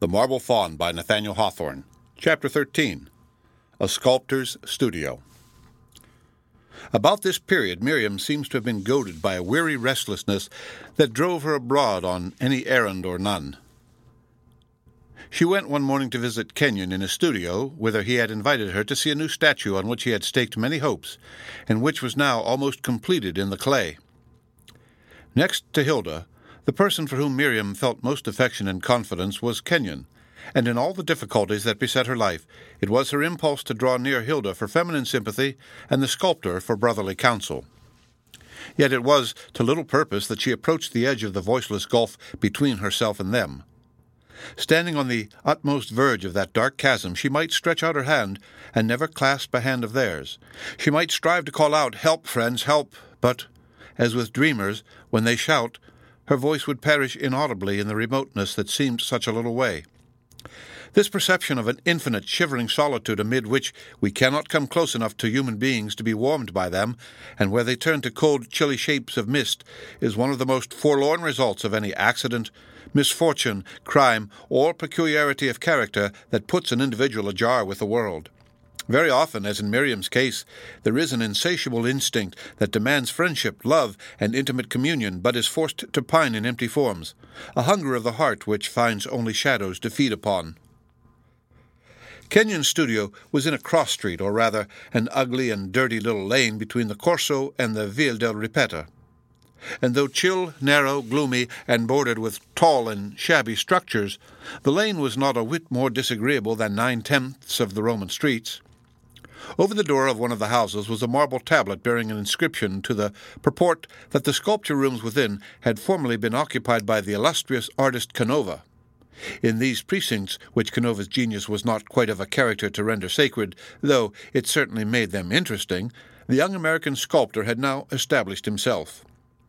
The Marble Faun by Nathaniel Hawthorne. Chapter 13. A Sculptor's Studio. About this period, Miriam seems to have been goaded by a weary restlessness that drove her abroad on any errand or none. She went one morning to visit Kenyon in his studio, whither he had invited her to see a new statue on which he had staked many hopes, and which was now almost completed in the clay. Next to Hilda, the person for whom Miriam felt most affection and confidence was Kenyon, and in all the difficulties that beset her life, it was her impulse to draw near Hilda for feminine sympathy and the sculptor for brotherly counsel. Yet it was to little purpose that she approached the edge of the voiceless gulf between herself and them. Standing on the utmost verge of that dark chasm, she might stretch out her hand and never clasp a hand of theirs. She might strive to call out, "Help, friends, help!" but, as with dreamers, when they shout, her voice would perish inaudibly in the remoteness that seemed such a little way. This perception of an infinite, shivering solitude amid which we cannot come close enough to human beings to be warmed by them, and where they turn to cold, chilly shapes of mist, is one of the most forlorn results of any accident, misfortune, crime, or peculiarity of character that puts an individual ajar with the world. Very often, as in Miriam's case, there is an insatiable instinct that demands friendship, love, and intimate communion, but is forced to pine in empty forms, a hunger of the heart which finds only shadows to feed upon. Kenyon's studio was in a cross street, or rather an ugly and dirty little lane between the Corso and the Via del Ripetta. And though chill, narrow, gloomy, and bordered with tall and shabby structures, the lane was not a whit more disagreeable than 9/10 of the Roman streets. Over the door of one of the houses was a marble tablet bearing an inscription to the purport that the sculpture rooms within had formerly been occupied by the illustrious artist Canova. In these precincts, which Canova's genius was not quite of a character to render sacred, though it certainly made them interesting, the young American sculptor had now established himself.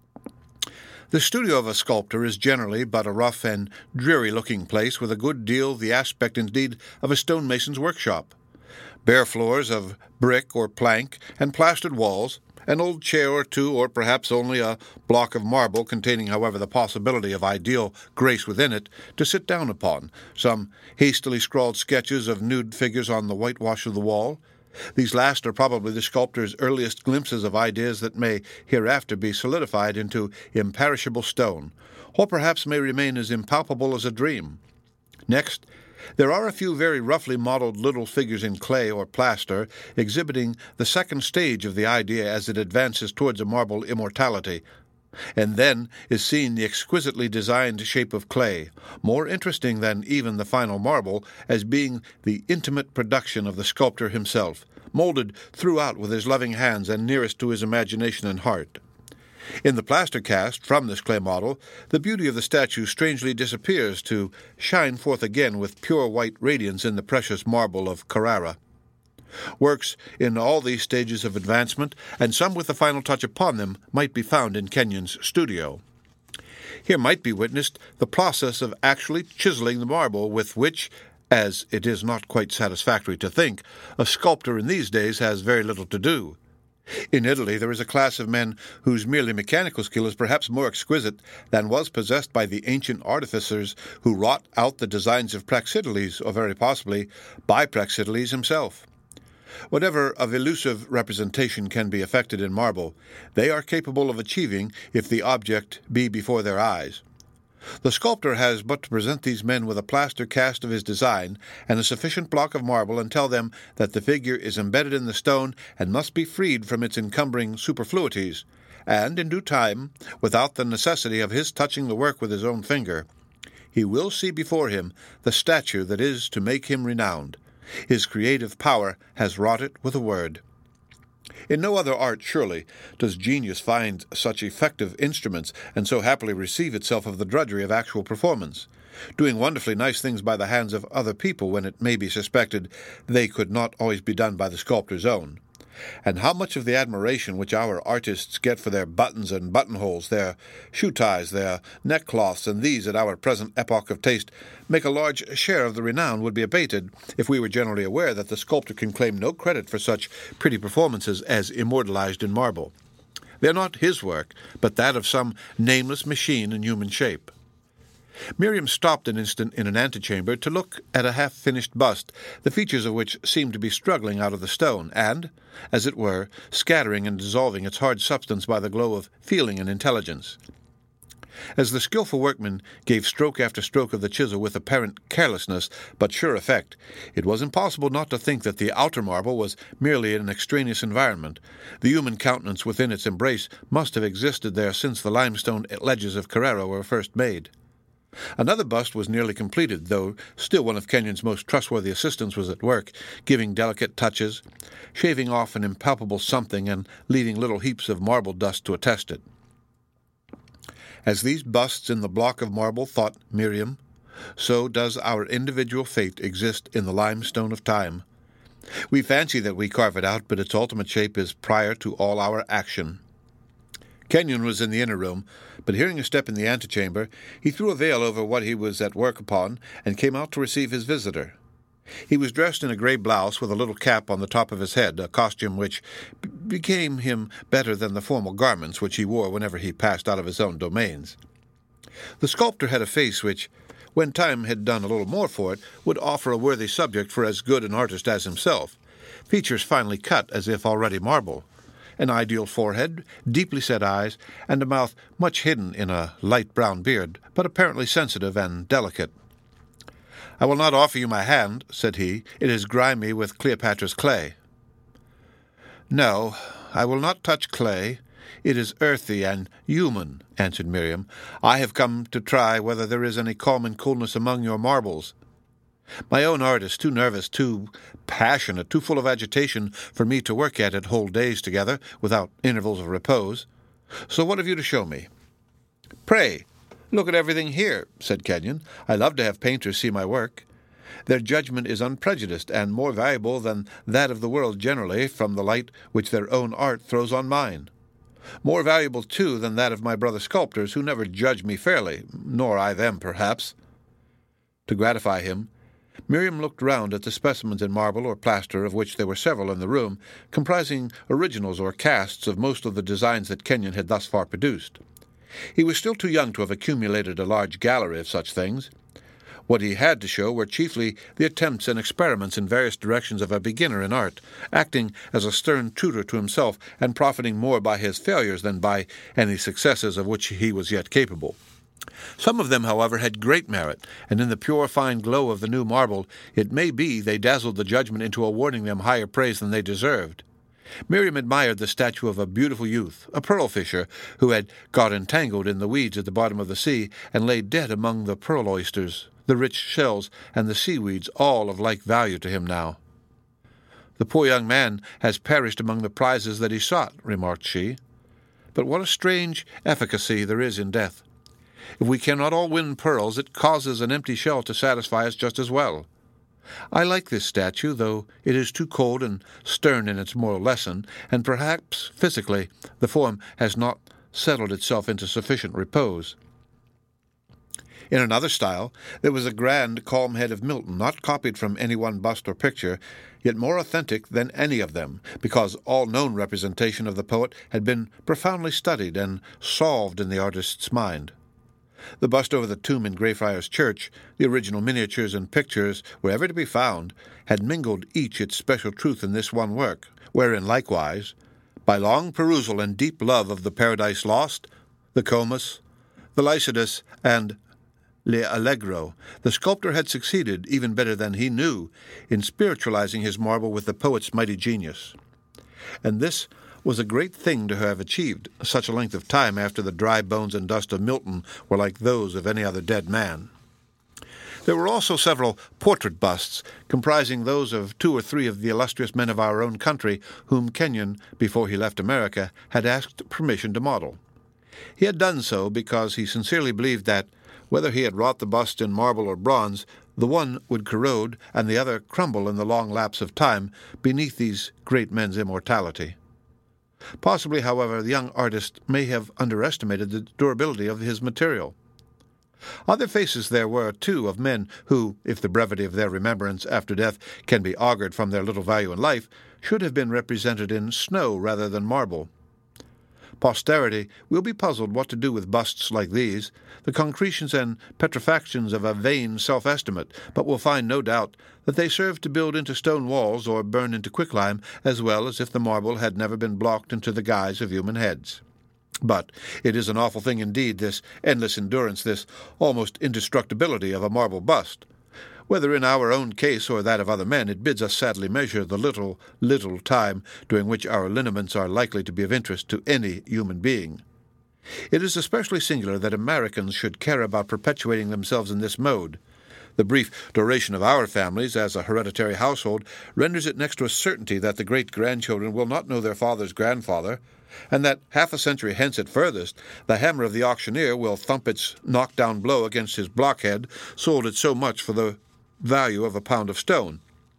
The studio of a sculptor is generally but a rough and dreary-looking place, with a good deal the aspect, indeed, of a stonemason's workshop. Bare floors of brick or plank, and plastered walls, an old chair or two, or perhaps only a block of marble containing, however, the possibility of ideal grace within it, to sit down upon, some hastily scrawled sketches of nude figures on the whitewash of the wall. These last are probably the sculptor's earliest glimpses of ideas that may hereafter be solidified into imperishable stone, or perhaps may remain as impalpable as a dream. Next, there are a few very roughly modeled little figures in clay or plaster, exhibiting the second stage of the idea as it advances towards a marble immortality. And then is seen the exquisitely designed shape of clay, more interesting than even the final marble, as being the intimate production of the sculptor himself, molded throughout with his loving hands and nearest to his imagination and heart. In the plaster cast from this clay model, the beauty of the statue strangely disappears to shine forth again with pure white radiance in the precious marble of Carrara. Works in all these stages of advancement, and some with the final touch upon them, might be found in Kenyon's studio. Here might be witnessed the process of actually chiseling the marble with which, as it is not quite satisfactory to think, a sculptor in these days has very little to do. In Italy there is a class of men whose merely mechanical skill is perhaps more exquisite than was possessed by the ancient artificers who wrought out the designs of Praxiteles, or very possibly by Praxiteles himself. Whatever of elusive representation can be effected in marble, they are capable of achieving if the object be before their eyes. The sculptor has but to present these men with a plaster cast of his design and a sufficient block of marble, and tell them that the figure is embedded in the stone and must be freed from its encumbering superfluities, and in due time, without the necessity of his touching the work with his own finger, he will see before him the statue that is to make him renowned. His creative power has wrought it with a word. In no other art, surely, does genius find such effective instruments, and so happily receive itself of the drudgery of actual performance, doing wonderfully nice things by the hands of other people when it may be suspected they could not always be done by the sculptor's own. And how much of the admiration which our artists get for their buttons and buttonholes, their shoe ties, their neckcloths, and these, at our present epoch of taste, make a large share of the renown, would be abated if we were generally aware that the sculptor can claim no credit for such pretty performances as immortalized in marble. They are not his work, but that of some nameless machine in human shape. Miriam stopped an instant in an antechamber to look at a half-finished bust, the features of which seemed to be struggling out of the stone, and, as it were, scattering and dissolving its hard substance by the glow of feeling and intelligence. As the skilful workman gave stroke after stroke of the chisel with apparent carelessness but sure effect, it was impossible not to think that the outer marble was merely an extraneous environment. The human countenance within its embrace must have existed there since the limestone ledges of Carrara were first made. Another bust was nearly completed, though still one of Kenyon's most trustworthy assistants was at work, giving delicate touches, shaving off an impalpable something and leaving little heaps of marble dust to attest it. As these busts in the block of marble, thought Miriam, so does our individual fate exist in the limestone of time. We fancy that we carve it out, but its ultimate shape is prior to all our action. Kenyon was in the inner room, but hearing a step in the antechamber, he threw a veil over what he was at work upon, and came out to receive his visitor. He was dressed in a grey blouse with a little cap on the top of his head, a costume which became him better than the formal garments which he wore whenever he passed out of his own domains. The sculptor had a face which, when time had done a little more for it, would offer a worthy subject for as good an artist as himself, features finely cut as if already marble, an ideal forehead, deeply set eyes, and a mouth much hidden in a light brown beard, but apparently sensitive and delicate. "I will not offer you my hand," said he. "It is grimy with Cleopatra's clay." "No, I will not touch clay. It is earthy and human," answered Miriam. "I have come to try whether there is any calm and coolness among your marbles. My own art is too nervous, too passionate, too full of agitation for me to work at it whole days together, without intervals of repose. So what have you to show me?" "Pray, look at everything here," said Kenyon. "I love to have painters see my work. Their judgment is unprejudiced, and more valuable than that of the world generally, from the light which their own art throws on mine. More valuable, too, than that of my brother sculptors, who never judge me fairly, nor I them, perhaps." To gratify him, Miriam looked round at the specimens in marble or plaster, of which there were several in the room, comprising originals or casts of most of the designs that Kenyon had thus far produced. He was still too young to have accumulated a large gallery of such things. What he had to show were chiefly the attempts and experiments in various directions of a beginner in art, acting as a stern tutor to himself, and profiting more by his failures than by any successes of which he was yet capable. Some of them, however, had great merit, and in the pure fine glow of the new marble, it may be they dazzled the judgment into awarding them higher praise than they deserved. Miriam admired the statue of a beautiful youth, a pearl fisher, who had got entangled in the weeds at the bottom of the sea, and lay dead among the pearl oysters, the rich shells, and the seaweeds, all of like value to him now. "The poor young man has perished among the prizes that he sought," remarked she. "But what a strange efficacy there is in death! If we cannot all win pearls, it causes an empty shell to satisfy us just as well. I like this statue, though it is too cold and stern in its moral lesson, and perhaps, physically, the form has not settled itself into sufficient repose." In another style, there was a grand, calm head of Milton, not copied from any one bust or picture, yet more authentic than any of them, because all known representation of the poet had been profoundly studied and solved in the artist's mind. The bust over the tomb in Greyfriars Church, the original miniatures and pictures wherever to be found, had mingled each its special truth in this one work, wherein likewise, by long perusal and deep love of the Paradise Lost, the Comus, the Lycidas, and Le Allegro, the sculptor had succeeded, even better than he knew, in spiritualizing his marble with the poet's mighty genius. And this was a great thing to have achieved such a length of time after the dry bones and dust of Milton were like those of any other dead man. There were also several portrait busts, comprising those of 2 or 3 of the illustrious men of our own country, whom Kenyon, before he left America, had asked permission to model. He had done so because he sincerely believed that, whether he had wrought the bust in marble or bronze, the one would corrode and the other crumble in the long lapse of time beneath these great men's immortality. Possibly, however, the young artist may have underestimated the durability of his material. Other faces there were, too, of men who, if the brevity of their remembrance after death can be augured from their little value in life, should have been represented in snow rather than marble. Posterity will be puzzled what to do with busts like these, the concretions and petrifactions of a vain self-estimate, but will find no doubt that they serve to build into stone walls or burn into quicklime as well as if the marble had never been blocked into the guise of human heads. But it is an awful thing indeed, this endless endurance, this almost indestructibility of a marble bust. Whether in our own case or that of other men, it bids us sadly measure the little time during which our lineaments are likely to be of interest to any human being. It is especially singular that Americans should care about perpetuating themselves in this mode. The brief duration of our families as a hereditary household renders it next to a certainty that the great-grandchildren will not know their father's grandfather, and that half a century hence at furthest the hammer of the auctioneer will thump its knock-down blow against his blockhead, sold at so much for the value of a pound of stone.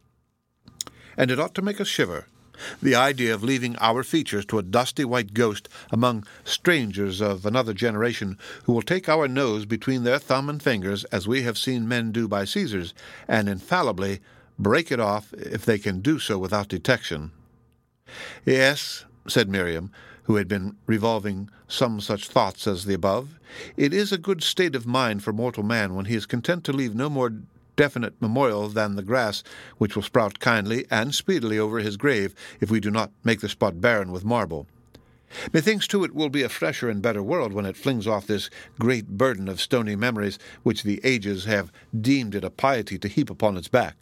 And it ought to make us shiver, the idea of leaving our features to a dusty white ghost among strangers of another generation who will take our nose between their thumb and fingers, as we have seen men do by Caesar's, and infallibly break it off if they can do so without detection. Yes, said Miriam, who had been revolving some such thoughts as the above, it is a good state of mind for mortal man when he is content to leave no more definite memorial than the grass which will sprout kindly and speedily over his grave if we do not make the spot barren with marble. Methinks, too, it will be a fresher and better world when it flings off this great burden of stony memories which the ages have deemed it a piety to heap upon its back.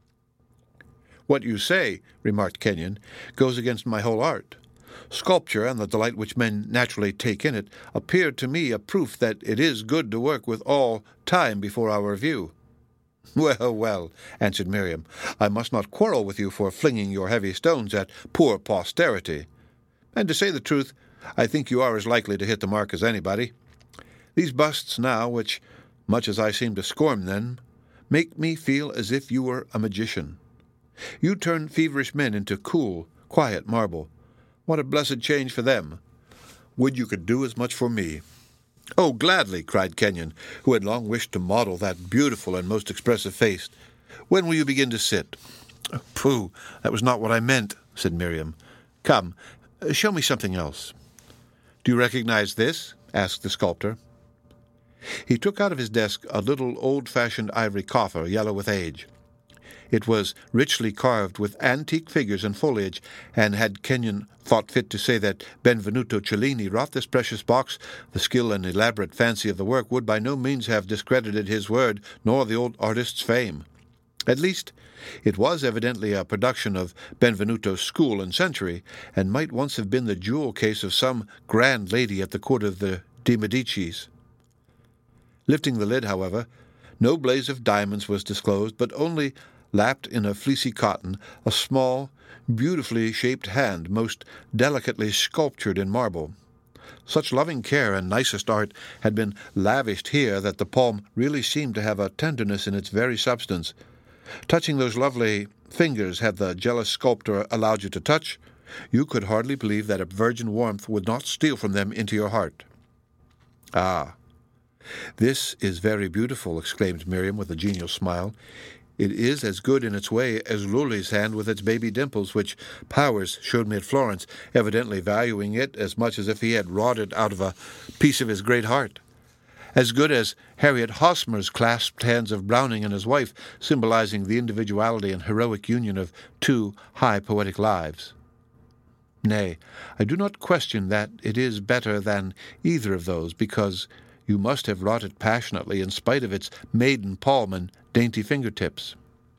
What you say, remarked Kenyon, goes against my whole art. Sculpture, and the delight which men naturally take in it, appear to me a proof that it is good to work with all time before our view. Well, well, answered Miriam, I must not quarrel with you for flinging your heavy stones at poor posterity. And to say the truth, I think you are as likely to hit the mark as anybody. These busts now, which, much as I seem to scorn them, make me feel as if you were a magician. You turn feverish men into cool, quiet marble. What a blessed change for them! Would you could do as much for me. Oh, gladly, cried Kenyon, who had long wished to model that beautiful and most expressive face. When will you begin to sit? Pooh, that was not what I meant, said Miriam. Come, show me something else. Do you recognize this? Asked the sculptor. He took out of his desk a little old-fashioned ivory coffer, yellow with age. It was richly carved with antique figures and foliage, and had Kenyon thought fit to say that Benvenuto Cellini wrought this precious box, the skill and elaborate fancy of the work would by no means have discredited his word nor the old artist's fame. At least, it was evidently a production of Benvenuto's school and century, and might once have been the jewel case of some grand lady at the court of the de Medicis. Lifting the lid, however, no blaze of diamonds was disclosed, but only, lapped in a fleecy cotton, a small, beautifully shaped hand, most delicately sculptured in marble. Such loving care and nicest art had been lavished here that the palm really seemed to have a tenderness in its very substance. Touching those lovely fingers had the jealous sculptor allowed you to touch, you could hardly believe that a virgin warmth would not steal from them into your heart. Ah, this is very beautiful, exclaimed Miriam with a genial smile. It is as good in its way as Lully's hand with its baby dimples, which Powers showed me at Florence, evidently valuing it as much as if he had wrought it out of a piece of his great heart. As good as Harriet Hosmer's clasped hands of Browning and his wife, symbolizing the individuality and heroic union of two high poetic lives. Nay, I do not question that it is better than either of those, because you must have wrought it passionately in spite of its maiden palm and dainty fingertips.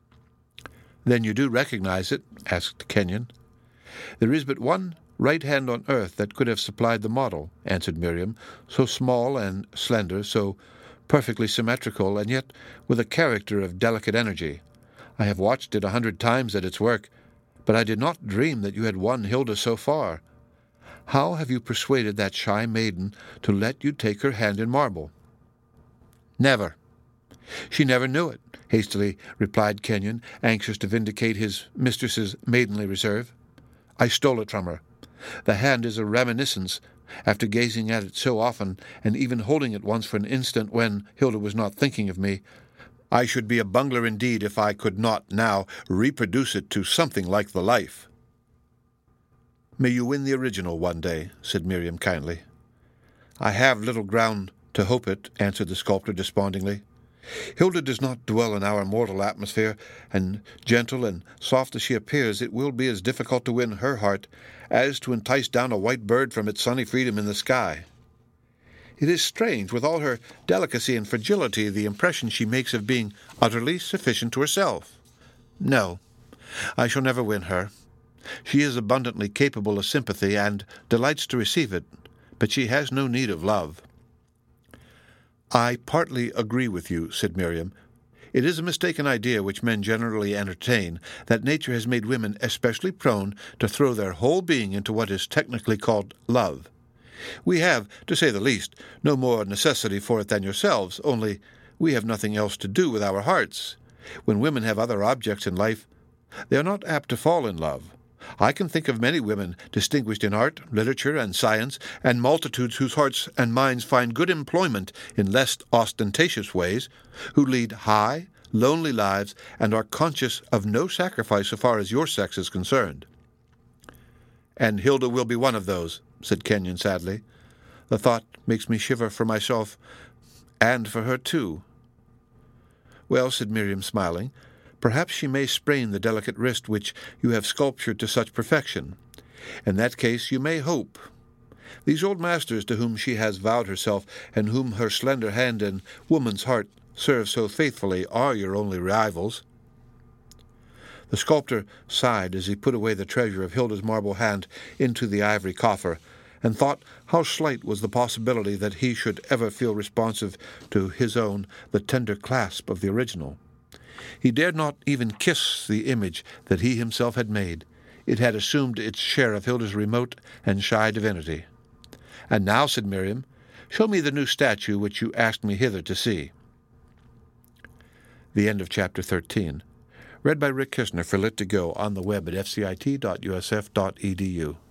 Then you do recognize it? Asked Kenyon. There is but one right hand on earth that could have supplied the model, answered Miriam, so small and slender, so perfectly symmetrical, and yet with a character of delicate energy. I have watched it 100 times at its work, but I did not dream that you had won Hilda so far. How have you persuaded that shy maiden to let you take her hand in marble? Never. She never knew it, hastily replied Kenyon, anxious to vindicate his mistress's maidenly reserve. I stole it from her. The hand is a reminiscence, after gazing at it so often, and even holding it once for an instant when Hilda was not thinking of me. I should be a bungler indeed if I could not now reproduce it to something like the life. May you win the original one day, said Miriam kindly. I have little ground to hope it, answered the sculptor despondingly. Hilda does not dwell in our mortal atmosphere, and gentle and soft as she appears, it will be as difficult to win her heart as to entice down a white bird from its sunny freedom in the sky. It is strange, with all her delicacy and fragility, the impression she makes of being utterly sufficient to herself. No, I shall never win her. She is abundantly capable of sympathy, and delights to receive it, but she has no need of love. I partly agree with you, said Miriam. It is a mistaken idea which men generally entertain, that nature has made women especially prone to throw their whole being into what is technically called love. We have, to say the least, no more necessity for it than yourselves, only we have nothing else to do with our hearts. When women have other objects in life, they are not apt to fall in love. I can think of many women distinguished in art, literature, and science, and multitudes whose hearts and minds find good employment in less ostentatious ways, who lead high, lonely lives, and are conscious of no sacrifice so far as your sex is concerned. And Hilda will be one of those, said Kenyon sadly. The thought makes me shiver for myself, and for her too. Well, said Miriam, smiling, perhaps she may sprain the delicate wrist which you have sculptured to such perfection. In that case you may hope. These old masters to whom she has vowed herself, and whom her slender hand and woman's heart serve so faithfully, are your only rivals. The sculptor sighed as he put away the treasure of Hilda's marble hand into the ivory coffer, and thought how slight was the possibility that he should ever feel responsive to his own the tender clasp of the original. He dared not even kiss the image that he himself had made. It had assumed its share of Hilda's remote and shy divinity. And now, said Miriam, show me the new statue which you asked me hither to see. The end of Chapter 13. Read by Rick Kishner for Lit2Go on the web at fcit.usf.edu.